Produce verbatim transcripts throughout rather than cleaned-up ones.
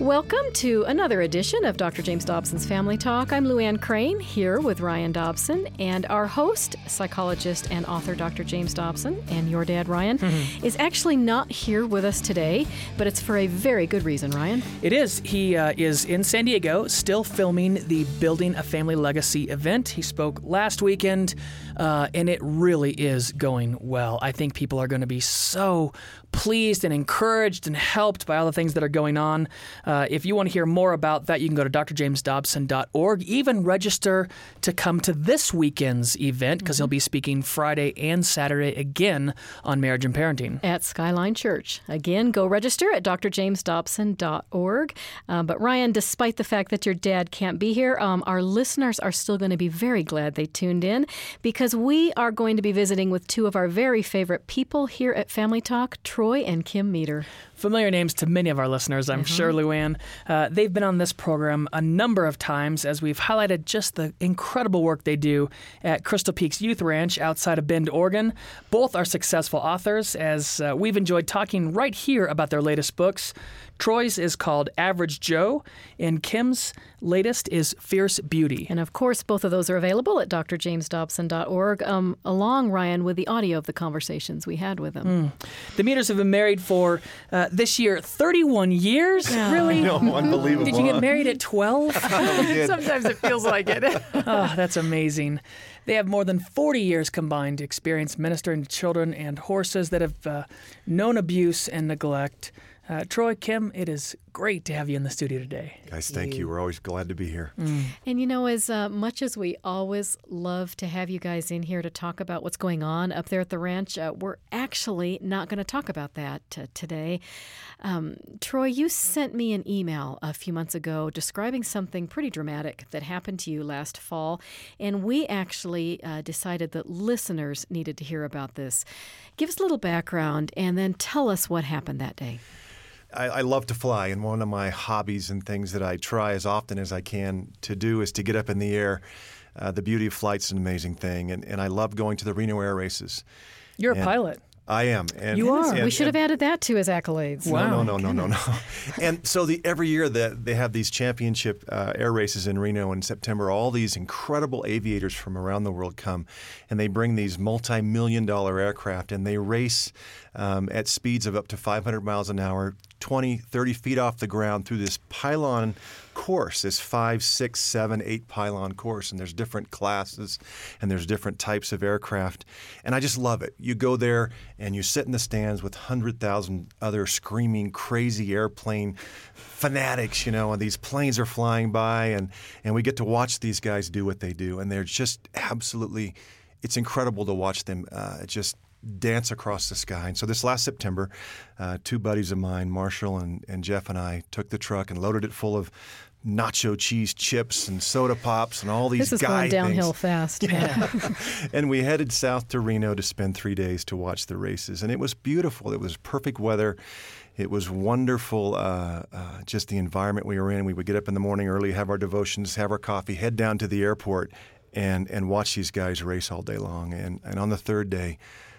Welcome to another edition of Doctor James Dobson's Family Talk. I'm Luann Crane here with Ryan Dobson, and our host, psychologist and author Doctor James Dobson, and your dad, Ryan, mm-hmm. is actually not here with us today, but it's for a very good reason, Ryan. It is. He uh, is in San Diego, still filming the Building a Family Legacy event. He spoke last weekend, uh, and it really is going well. I think people are going to be so pleased and encouraged and helped by all the things that are going on. Uh, if you want to hear more about that, you can go to d r james dobson dot org. Even register to come to this weekend's event, because mm-hmm. he'll be speaking Friday and Saturday again on marriage and parenting. At Skyline Church. Again, go register at d r james dobson dot org. Uh, but Ryan, despite the fact that your dad can't be here, um, our listeners are still going to be very glad they tuned in, because we are going to be visiting with two of our very favorite people here at Family Talk, Troy and Kim Meter. Familiar names to many of our listeners, I'm mm-hmm. sure, Luann. Uh, they've been on this program a number of times as we've highlighted just the incredible work they do at Crystal Peaks Youth Ranch outside of Bend, Oregon. Both are successful authors, as uh, we've enjoyed talking right here about their latest books. Troy's is called Average Joe, and Kim's latest is Fierce Beauty. And of course, both of those are available at d r james dobson dot org, um, along, Ryan, with the audio of the conversations we had with them. Mm. The Meters have been married for, uh, this year, thirty-one years? Yeah. Really? No, unbelievable. Did you get married at twelve? Sometimes it feels like it. Oh, that's amazing. They have more than forty years combined experience ministering to children and horses that have uh, known abuse and neglect. Uh, Troy, Kim, it is great to have you in the studio today. Guys, thank you. We're always glad to be here. Mm. And you know, as uh, much as we always love to have you guys in here to talk about what's going on up there at the ranch, uh, we're actually not going to talk about that uh, today. Um, Troy, you sent me an email a few months ago describing something pretty dramatic that happened to you last fall, and we actually uh, decided that listeners needed to hear about this. Give us a little background and then tell us what happened that day. I, I love to fly, and one of my hobbies and things that I try as often as I can to do is to get up in the air. Uh, the beauty of flight's an amazing thing, and, and I love going to the Reno Air Races. You're and a pilot. I am. And, you are. And, we should and, have added that to his accolades. Wow. No, no, no, no, no, no. And so the, every year that they have these championship uh, air races in Reno in September, all these incredible aviators from around the world come, and they bring these multi-million dollar aircraft, and they race um, at speeds of up to five hundred miles an hour, twenty, thirty feet off the ground through this pylon course, this five, six, seven, eight pylon course, and there's different classes and there's different types of aircraft, and I just love it. You go there and you sit in the stands with one hundred thousand other screaming, crazy airplane fanatics, you know, and these planes are flying by, and, and we get to watch these guys do what they do, and they're just absolutely, it's incredible to watch them uh, just dance across the sky. And so this last September, uh, two buddies of mine, Marshall and, and Jeff and I, took the truck and loaded it full of nacho cheese chips and soda pops and all these this is guy going downhill things. fast. Yeah. And we headed south to Reno to spend three days to watch the races. And it was beautiful. It was perfect weather. It was wonderful, uh, uh, just the environment we were in. We would get up in the morning early, have our devotions, have our coffee, head down to the airport, and, and watch these guys race all day long. And, and on the third day,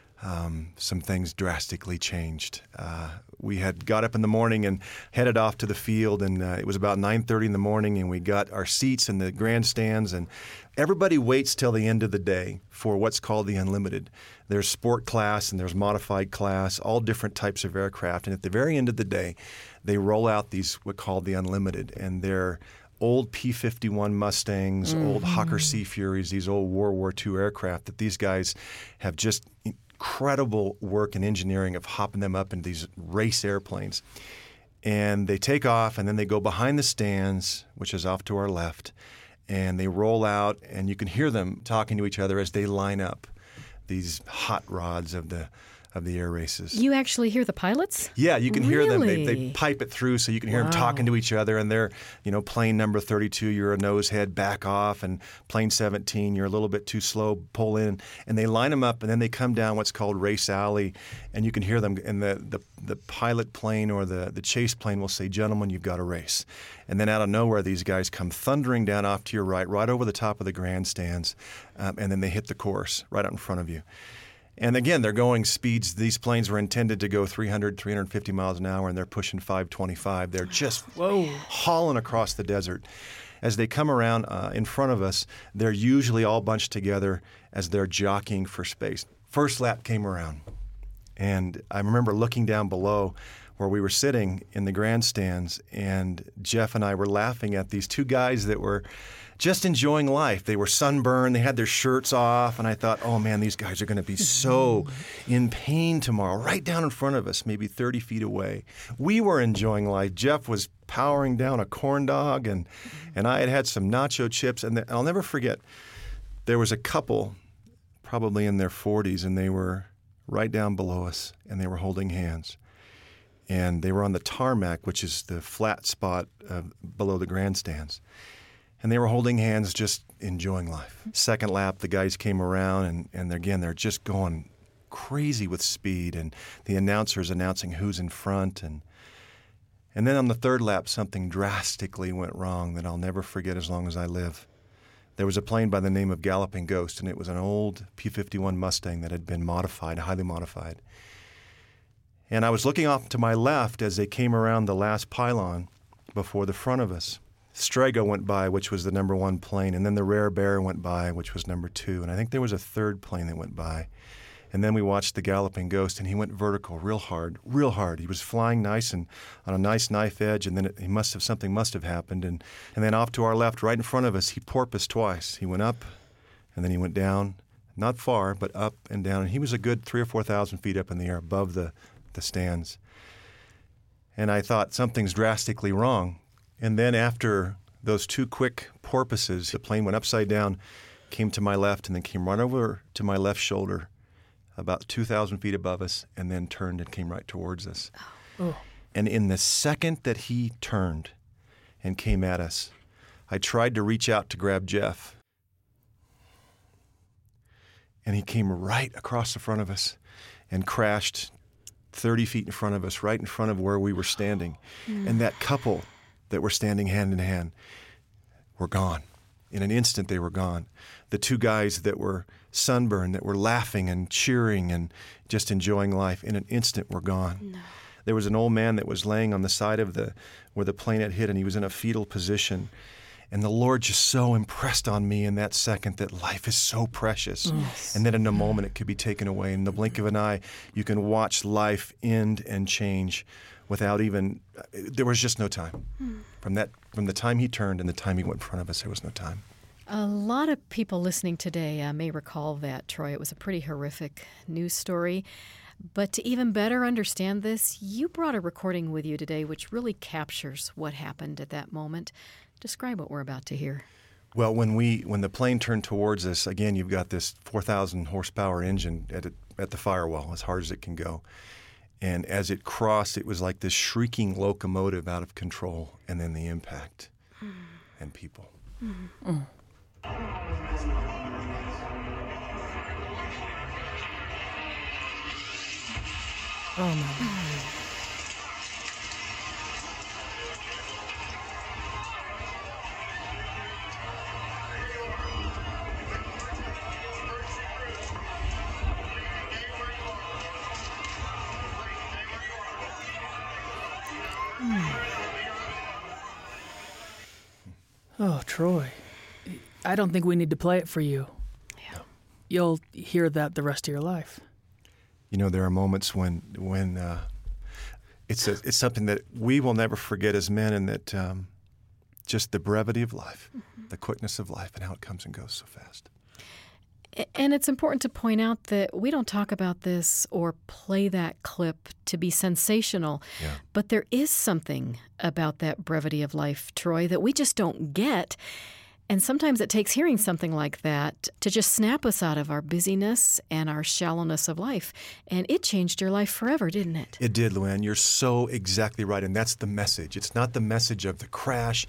Um, some things drastically changed. Uh, we had got up in the morning and headed off to the field, and uh, it was about nine thirty in the morning, and we got our seats in the grandstands, and everybody waits till the end of the day for what's called the Unlimited. There's sport class and there's modified class, all different types of aircraft, and at the very end of the day, they roll out these what called the Unlimited, and they're old P fifty-one Mustangs, mm-hmm. old Hawker Sea Furies, these old World War Two aircraft that these guys have just incredible work and engineering of hopping them up into these race airplanes. And they take off, and then they go behind the stands, which is off to our left, and they roll out, and you can hear them talking to each other as they line up these hot rods of the of the air races. You actually hear the pilots? Yeah, you can really? hear them. They, they pipe it through so you can hear wow. them talking to each other. And they're, you know, plane number thirty-two, you're a nose head, back off. And plane seventeen, you're a little bit too slow, pull in. And they line them up, and then they come down what's called Race Alley. And you can hear them. And the, the, the pilot plane or the, the chase plane will say, "Gentlemen, you've got a race." And then out of nowhere, these guys come thundering down off to your right, right over the top of the grandstands. Um, and then they hit the course right out in front of you. And again, they're going speeds. These planes were intended to go three hundred, three hundred fifty miles an hour, and they're pushing five twenty-five. They're just Whoa. hauling across the desert. As they come around uh, in front of us, they're usually all bunched together as they're jockeying for space. First lap came around, and I remember looking down below where we were sitting in the grandstands, and Jeff and I were laughing at these two guys that were just enjoying life. They were sunburned. They had their shirts off. And I thought, oh, man, these guys are going to be so in pain tomorrow, right down in front of us, maybe thirty feet away. We were enjoying life. Jeff was powering down a corn dog, and, and I had had some nacho chips. And the, I'll never forget, there was a couple probably in their forties, and they were right down below us, and they were holding hands. And they were on the tarmac, which is the flat spot uh, below the grandstands. And they were holding hands, just enjoying life. Second lap, the guys came around, and, and again, they're just going crazy with speed, and the announcer's announcing who's in front. And and then on the third lap, something drastically went wrong that I'll never forget as long as I live. There was a plane by the name of Galloping Ghost, and it was an old P fifty-one Mustang that had been modified, highly modified. And I was looking off to my left as they came around the last pylon before the front of us. Strega went by, which was the number one plane, and then the Rare Bear went by, which was number two. And I think there was a third plane that went by. And then we watched the Galloping Ghost, and he went vertical real hard, real hard. He was flying nice and on a nice knife edge, and then it, he must have something must have happened. And, and then off to our left, right in front of us, he porpoised twice. He went up, and then he went down, not far, but up and down. And he was a good three or four thousand feet up in the air above the, the stands. And I thought something's drastically wrong. And then after those two quick porpoises, the plane went upside down, came to my left, and then came right over to my left shoulder, about two thousand feet above us, and then turned and came right towards us. Oh. And in the second that he turned and came at us, I tried to reach out to grab Jeff. And he came right across the front of us and crashed thirty feet in front of us, right in front of where we were standing. Mm. And that couple that were standing hand in hand were gone. In an instant, they were gone. The two guys that were sunburned, that were laughing and cheering and just enjoying life, in an instant were gone. No. There was an old man that was laying on the side of the where the plane had hit, and he was in a fetal position. And the Lord just so impressed on me in that second that life is so precious, yes. and that in a moment it could be taken away. In the blink of an eye, you can watch life end and change without even, there was just no time. Hmm. From that, from the time he turned and the time he went in front of us, there was no time. A lot of people listening today uh, may recall that, Troy. It was a pretty horrific news story. But to even better understand this, you brought a recording with you today which really captures what happened at that moment. Describe what we're about to hear. Well, when we when the plane turned towards us, again, you've got this four thousand horsepower engine at, it, at the firewall, as hard as it can go. And as it crossed, it was like this shrieking locomotive out of control, and then the impact mm. and people. Mm. Mm. Oh, my God. Oh, Troy, I don't think we need to play it for you. Yeah. You'll hear that the rest of your life. You know, there are moments when when uh, it's a, it's something that we will never forget as men, and that um, just the brevity of life, mm-hmm. the quickness of life, and how it comes and goes so fast. And it's important to point out that we don't talk about this or play that clip to be sensational, yeah. but there is something about that brevity of life, Troy, that we just don't get. And sometimes it takes hearing something like that to just snap us out of our busyness and our shallowness of life. And it changed your life forever, didn't it? It did, Luann. You're so exactly right. And that's the message. It's not the message of the crash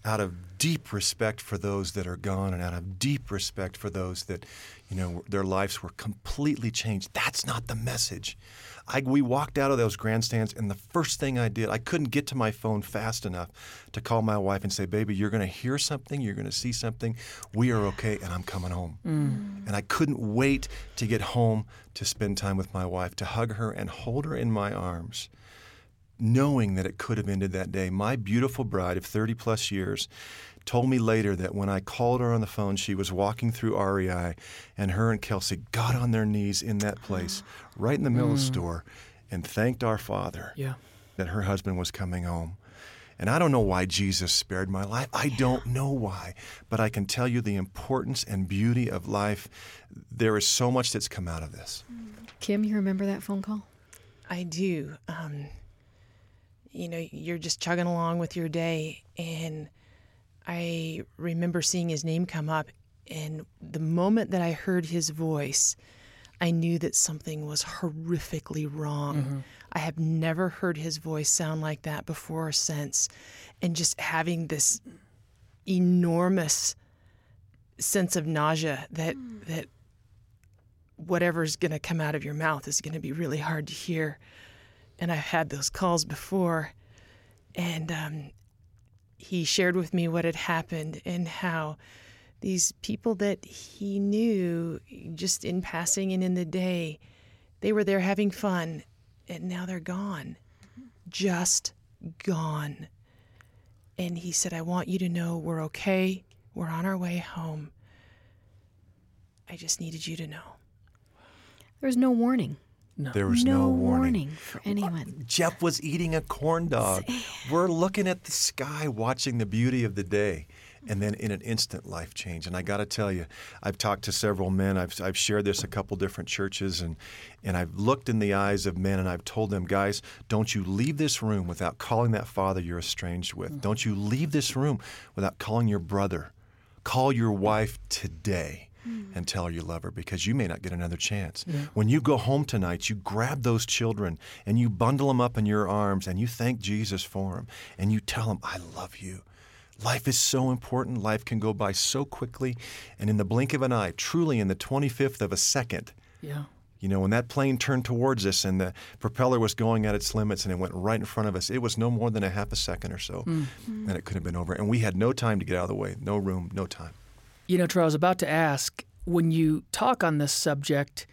out of deep respect for those that are gone and out of deep respect for those that, you know, their lives were completely changed. That's not the message. I, we walked out of those grandstands, and the first thing I did, I couldn't get to my phone fast enough to call my wife and say, baby, you're going to hear something, you're going to see something, we are okay, and I'm coming home. Mm. And I couldn't wait to get home to spend time with my wife, to hug her and hold her in my arms, knowing that it could have ended that day. My beautiful bride of thirty plus years told me later that when I called her on the phone, she was walking through R E I, and her and Kelsey got on their knees in that place, right in the middle mm. of the store, and thanked our Father yeah. that her husband was coming home. And I don't know why Jesus spared my life. I don't know why. But I can tell you the importance and beauty of life. There is so much that's come out of this. Kim, you remember that phone call? I do. Um, you know, you're just chugging along with your day, and I remember seeing his name come up, and the moment that I heard his voice, I knew that something was horrifically wrong. Mm-hmm. I have never heard his voice sound like that before or since. And just having this enormous sense of nausea that mm. that whatever's going to come out of your mouth is going to be really hard to hear. And I've had those calls before. And um, he shared with me what had happened and how these people that he knew just in passing and in the day, they were there having fun, and now they're gone, just gone. And he said, I want you to know we're okay. We're on our way home. I just needed you to know. There's no warning. No. There was no, no warning. warning for anyone. Jeff was eating a corn dog. We're looking at the sky, watching the beauty of the day. And then in an instant, life changed. And I got to tell you, I've talked to several men. I've I've shared this a couple different churches, and and I've looked in the eyes of men, and I've told them, guys, don't you leave this room without calling that father you're estranged with. Mm-hmm. Don't you leave this room without calling your brother. Call your wife today mm-hmm. and tell her you love her, because you may not get another chance. Yeah. When you go home tonight, you grab those children and you bundle them up in your arms and you thank Jesus for them, and you tell them, I love you. Life is so important. Life can go by so quickly. And in the blink of an eye, truly in the twenty-fifth of a second, yeah. you know, when that plane turned towards us and the propeller was going at its limits and it went right in front of us, it was no more than a half a second or so. Mm-hmm. And it could have been over. And we had no time to get out of the way. No room, no time. You know, Troy, I was about to ask, when you talk on this subject,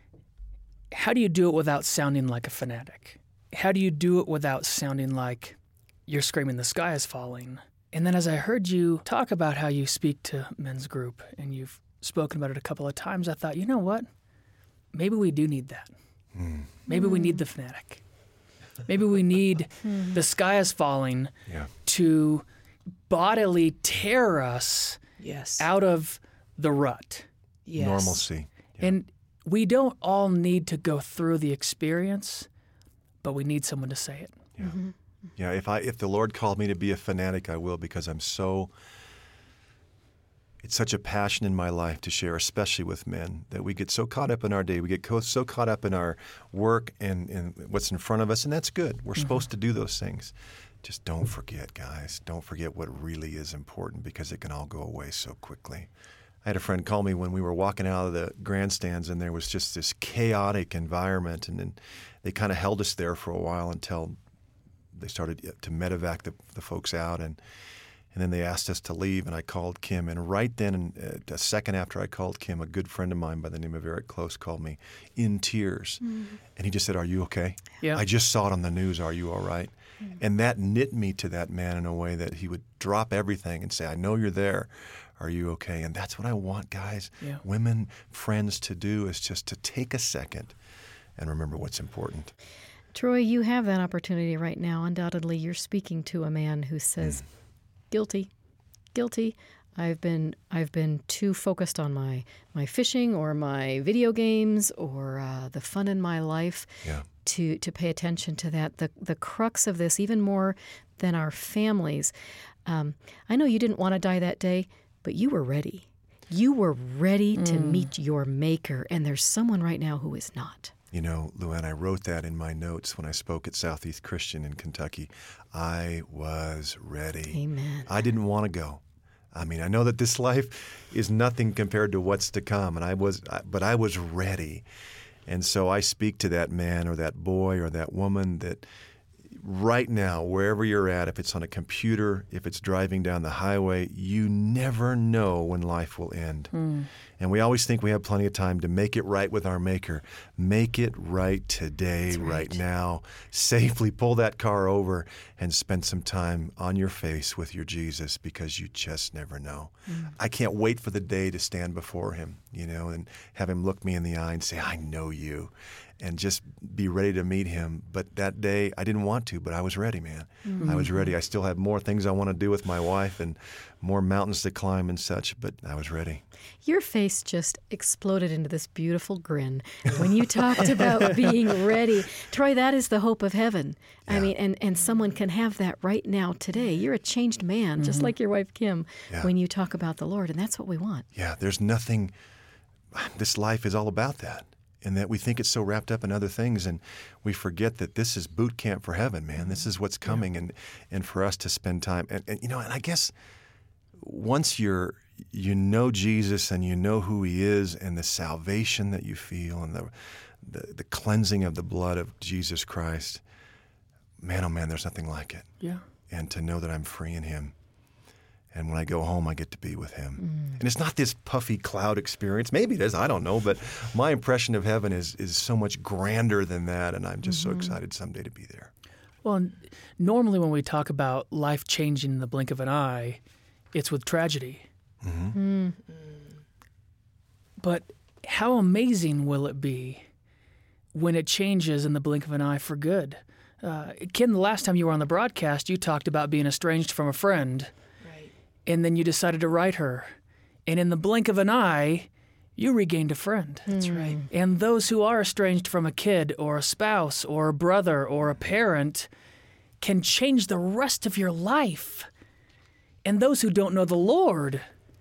how do you do it without sounding like a fanatic? How do you do it without sounding like you're screaming the sky is falling? And then as I heard you talk about how you speak to men's group, and you've spoken about it a couple of times, I thought, you know what? Maybe we do need that. Mm. Maybe mm. we need the fanatic. Maybe we need mm. the sky is falling yeah. to bodily tear us yes. out of the rut. Yes. Normalcy. Yeah. And we don't all need to go through the experience, but we need someone to say it. Yeah. Mm-hmm. Yeah, if I if the Lord called me to be a fanatic, I will, because I'm so, it's such a passion in my life to share, especially with men, that we get so caught up in our day. We get co- so caught up in our work and, and what's in front of us, and that's good. We're mm-hmm. supposed to do those things. Just don't forget, guys. Don't forget what really is important, because it can all go away so quickly. I had a friend call me when we were walking out of the grandstands, and there was just this chaotic environment, and then they kind of held us there for a while until they started to medevac the, the folks out, and and then they asked us to leave, and I called Kim. And right then, and uh, a second after I called Kim, a good friend of mine by the name of Eric Close called me in tears. Mm. And he just said, are you okay? Yeah. I just saw it on the news. Are you all right? Mm. And that knit me to that man in a way that he would drop everything and say, I know you're there. Are you okay? And that's what I want, guys, yeah. women, friends, to do, is just to take a second and remember what's important. Troy, you have that opportunity right now. Undoubtedly, you're speaking to a man who says, mm. guilty, guilty. I've been I've been too focused on my, my fishing or my video games or uh, the fun in my life yeah. to, to pay attention to that. The, the crux of this, even more than our families. Um, I know you didn't want to die that day, but you were ready. You were ready mm. to meet your maker, and there's someone right now who is not. You know, Luann, I wrote that in my notes when I spoke at Southeast Christian in Kentucky. I was ready. Amen. I didn't want to go. I mean, I know that this life is nothing compared to what's to come, and I was, but I was ready. And so I speak to that man or that boy or that woman that right now, wherever you're at, if it's on a computer, if it's driving down the highway, you never know when life will end. Mm. And we always think we have plenty of time to make it right with our Maker. Make it right today, right. right now. Safely pull that car over and spend some time on your face with your Jesus, because you just never know. Mm. I can't wait for the day to stand before him, you know, and have him look me in the eye and say, I know you. And just be ready to meet him. But that day, I didn't want to, but I was ready, man. Mm-hmm. I was ready. I still have more things I want to do with my wife and more mountains to climb and such, but I was ready. Your face just exploded into this beautiful grin when you talked about being ready. Troy, that is the hope of heaven. Yeah. I mean, and, and someone can have that right now today. You're a changed man, mm-hmm. just like your wife, Kim, yeah. when you talk about the Lord, and that's what we want. Yeah, there's nothing, this life is all about that. And that we think it's so wrapped up in other things, and we forget that this is boot camp for heaven, man. This is what's coming, yeah. and and for us to spend time. And, and you know, and I guess once you're you know Jesus and you know who he is, and the salvation that you feel, and the the, the cleansing of the blood of Jesus Christ, man, oh man, there's nothing like it. Yeah. And to know that I'm free in him. And when I go home, I get to be with him. Mm. And it's not this puffy cloud experience. Maybe it is, I don't know. But my impression of heaven is is so much grander than that, and I'm just mm-hmm. so excited someday to be there. Well, normally when we talk about life changing in the blink of an eye, it's with tragedy. Mm-hmm. Mm. But how amazing will it be when it changes in the blink of an eye for good? Uh, Kim, the last time you were on the broadcast, you talked about being estranged from a friend. And then you decided to write her. And in the blink of an eye, you regained a friend. That's mm. right. And those who are estranged from a kid or a spouse or a brother or a parent can change the rest of your life. And those who don't know the Lord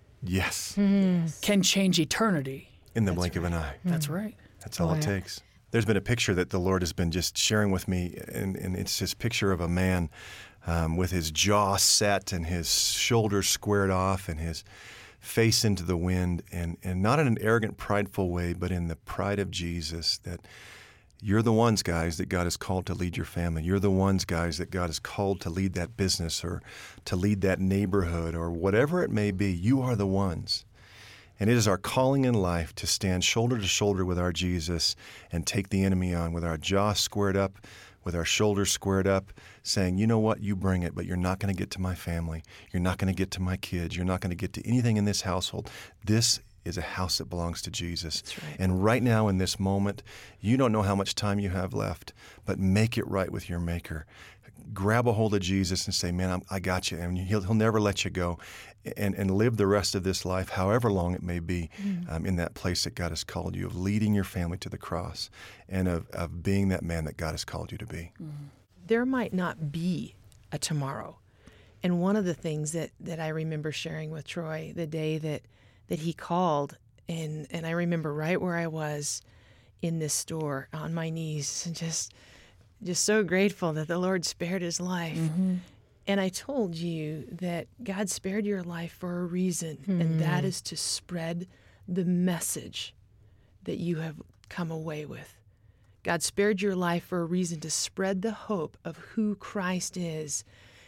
yes, mm. can change eternity. In the That's blink right. of an eye. That's right. That's all oh, it yeah. takes. There's been a picture that the Lord has been just sharing with me, and, and it's this picture of a man Um, with his jaw set and his shoulders squared off and his face into the wind, and, and not in an arrogant, prideful way, but in the pride of Jesus, that you're the ones, guys, that God has called to lead your family. You're the ones, guys, that God has called to lead that business or to lead that neighborhood or whatever it may be. You are the ones. And it is our calling in life to stand shoulder to shoulder with our Jesus and take the enemy on with our jaw squared up, with our shoulders squared up, saying, you know what, you bring it, but you're not going to get to my family. You're not going to get to my kids. You're not going to get to anything in this household. This is a house that belongs to Jesus. That's right. And right now in this moment, you don't know how much time you have left, but make it right with your Maker. Grab a hold of Jesus and say, man, I'm, I got you. And he'll, he'll never let you go. And, and live the rest of this life, however long it may be, mm. um, in that place that God has called you, of leading your family to the cross and of, of being that man that God has called you to be. Mm. There might not be a tomorrow. And one of the things that, that I remember sharing with Troy the day that, that he called, and, and I remember right where I was in this store on my knees and just just so grateful that the Lord spared his life. Mm-hmm. And I told you that God spared your life for a reason, mm. and that is to spread the message that you have come away with. God spared your life for a reason, to spread the hope of who Christ is.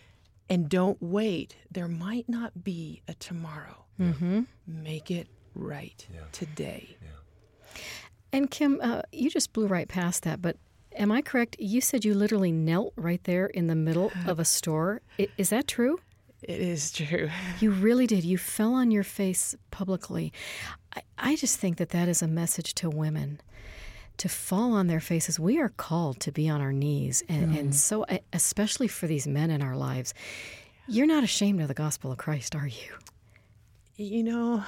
And don't wait. There might not be a tomorrow. Mm-hmm. Make it right yeah. today. Yeah. And Kim, uh, you just blew right past that, but am I correct? You said you literally knelt right there in the middle of a store. I, is that true? It is true. You really did. You fell on your face publicly. I, I just think that that is a message to women, to fall on their faces. We are called to be on our knees. And, mm. and so, especially for these men in our lives, you're not ashamed of the gospel of Christ, are you? You know,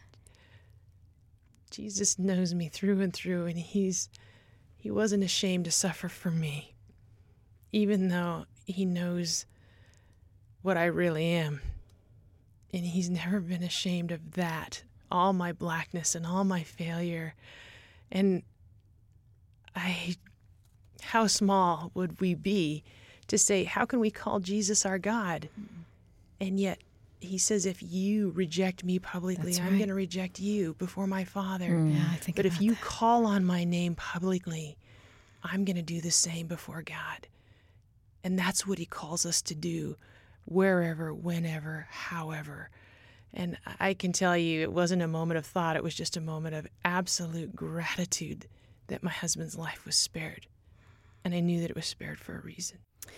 Jesus knows me through and through, and he's He wasn't ashamed to suffer for me, even though he knows what I really am. And he's never been ashamed of that, all my blackness and all my failure. And I, how small would we be to say, how can we call Jesus our God? And yet he says, if you reject me publicly, That's I'm right. going to reject you before my Father. Mm. Yeah, I think But if about you that. call on my name publicly, I'm going to do the same before God. And that's what he calls us to do, wherever, whenever, however. And I can tell you, it wasn't a moment of thought. It was just a moment of absolute gratitude that my husband's life was spared. And I knew that it was spared for a reason.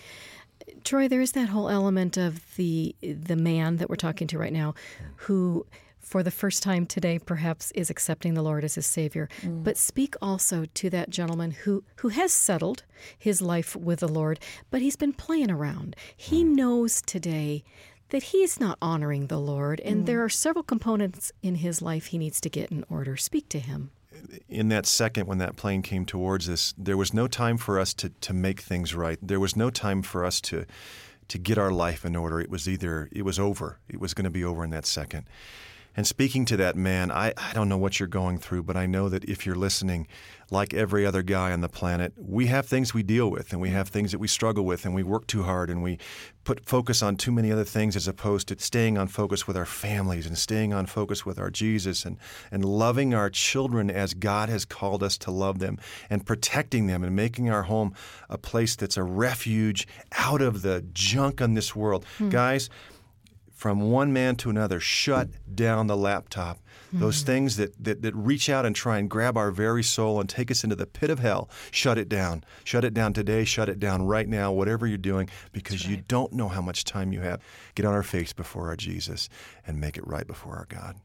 Troy, there is that whole element of the the man that we're talking to right now who, for the first time today, perhaps is accepting the Lord as his Savior. Mm. But speak also to that gentleman who, who has settled his life with the Lord, but he's been playing around. He knows today that he's not honoring the Lord, and mm. there are several components in his life he needs to get in order. Speak to him. In that second when that plane came towards us, there was no time for us to, to make things right. There was no time for us to to get our life in order. It was either, it was over. It was going to be over in that second. And speaking to that man, I, I don't know what you're going through, but I know that if you're listening, like every other guy on the planet, we have things we deal with, and we have things that we struggle with, and we work too hard, and we put focus on too many other things as opposed to staying on focus with our families and staying on focus with our Jesus and, and loving our children as God has called us to love them and protecting them and making our home a place that's a refuge out of the junk on this world. Hmm. Guys, from one man to another, shut down the laptop. Mm-hmm. Those things that, that, that reach out and try and grab our very soul and take us into the pit of hell, shut it down. Shut it down today, shut it down right now, whatever you're doing, because right. you don't know how much time you have. Get on our face before our Jesus and make it right before our God.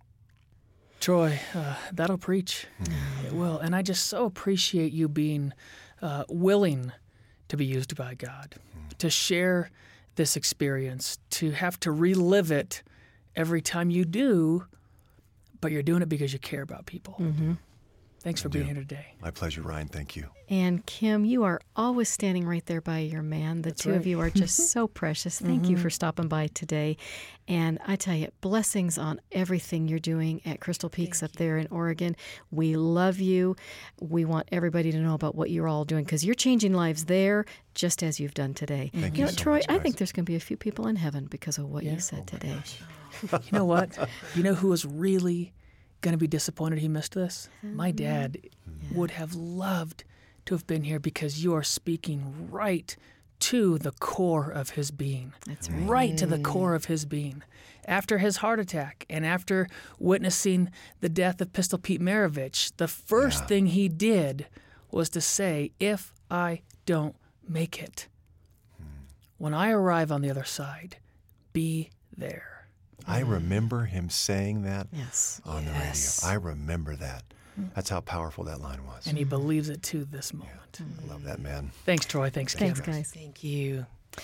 Troy, uh, that'll preach. Mm-hmm. It will. And I just so appreciate you being uh, willing to be used by God, mm-hmm. to share this experience, to have to relive it every time you do, but you're doing it because you care about people. Mm-hmm. Thanks for being here today. My pleasure, Ryan. Thank you. And Kim, you are always standing right there by your man. The That's two right. of you are just so precious. Thank mm-hmm. you for stopping by today. And I tell you, blessings on everything you're doing at Crystal Peaks Thank up you. there in Oregon. We love you. We want everybody to know about what you're all doing because you're changing lives there just as you've done today. Thank you you know, so Troy, much, I guys. think there's going to be a few people in heaven because of what Yeah. you said Oh, my today. gosh. You know what? You know who was really going to be disappointed he missed this? My dad yeah. would have loved to have been here because you are speaking right to the core of his being. That's right. Right to the core of his being. After his heart attack and after witnessing the death of Pistol Pete Maravich, the first Yeah. thing he did was to say, if I don't make it, when I arrive on the other side, be there. I remember him saying that Yes. on Yes. the radio. I remember that. That's how powerful that line was. And he believes it to this moment. I love that man. Thanks, Troy. Thanks, Kim. Thanks, guys. Thank you.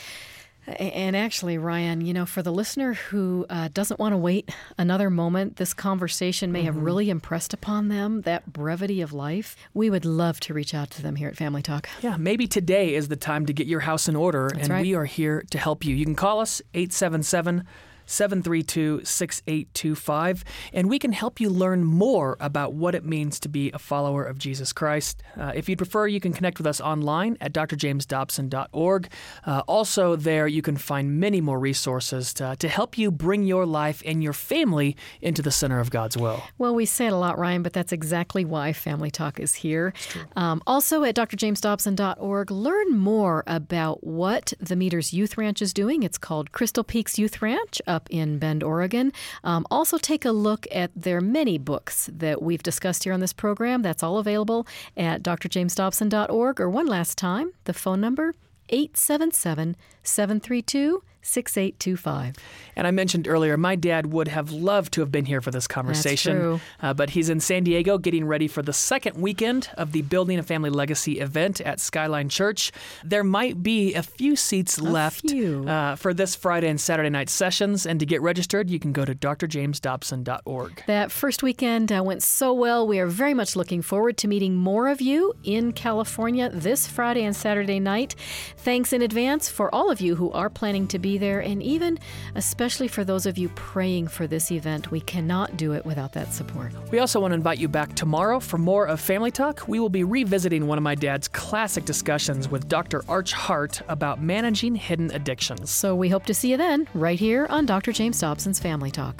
And actually, Ryan, you know, for the listener who uh, doesn't want to wait another moment, this conversation may have really impressed upon them that brevity of life. We would love to reach out to them here at Family Talk. Yeah, maybe today is the time to get your house in order, That's and right. we are here to help you. You can call us, eight seven seven, seven three two, six eight two five, and we can help you learn more about what it means to be a follower of Jesus Christ. Uh, if you'd prefer, you can connect with us online at d r james dobson dot org. Uh, also there, you can find many more resources to, to help you bring your life and your family into the center of God's will. Well, we say it a lot, Ryan, but that's exactly why Family Talk is here. Um, also at d r james dobson dot org, learn more about what the Meters Youth Ranch is doing. It's called Crystal Peaks Youth Ranch up in Bend, Oregon. Um, also take a look at their many books that we've discussed here on this program. That's all available at d r james dobson dot org. Or one last time, the phone number, eight seven seven, seven three two, six eight two five. And I mentioned earlier, my dad would have loved to have been here for this conversation. true. Uh, but he's in San Diego getting ready for the second weekend of the Building a Family Legacy event at Skyline Church. There might be a few seats left few. Uh, for this Friday and Saturday night sessions. And to get registered, you can go to d r james dobson dot org. That first weekend uh, went so well. We are very much looking forward to meeting more of you in California this Friday and Saturday night. Thanks in advance for all of you who are planning to be be there, and even especially for those of you praying for this event. We cannot do it without that support. We also want to invite you back tomorrow for more of Family Talk. We will be revisiting one of my dad's classic discussions with Doctor Arch Hart about managing hidden addictions. So we hope to see you then, right here on Doctor James Dobson's Family Talk.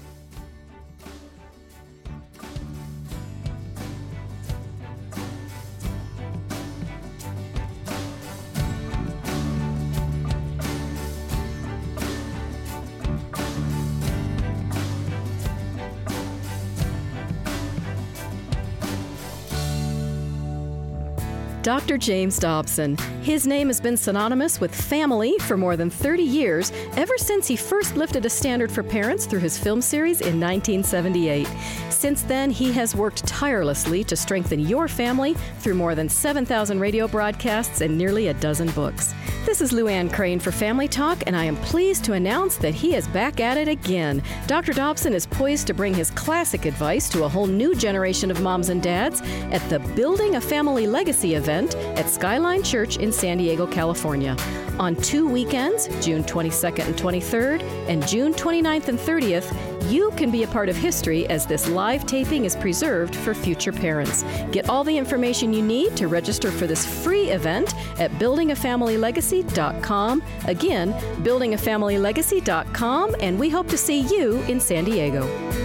Doctor James Dobson. His name has been synonymous with family for more than thirty years, ever since he first lifted a standard for parents through his film series in nineteen seventy-eight. Since then, he has worked tirelessly to strengthen your family through more than seven thousand radio broadcasts and nearly a dozen books. This is Lou Ann Crane for Family Talk, and I am pleased to announce that he is back at it again. Doctor Dobson is poised to bring his classic advice to a whole new generation of moms and dads at the Building a Family Legacy event at Skyline Church in San Diego, California. On two weekends, June twenty-second and twenty-third, and June twenty-ninth and thirtieth, you can be a part of history as this live taping is preserved for future parents. Get all the information you need to register for this free event at building a family legacy dot com. Again, building a family legacy dot com, and we hope to see you in San Diego.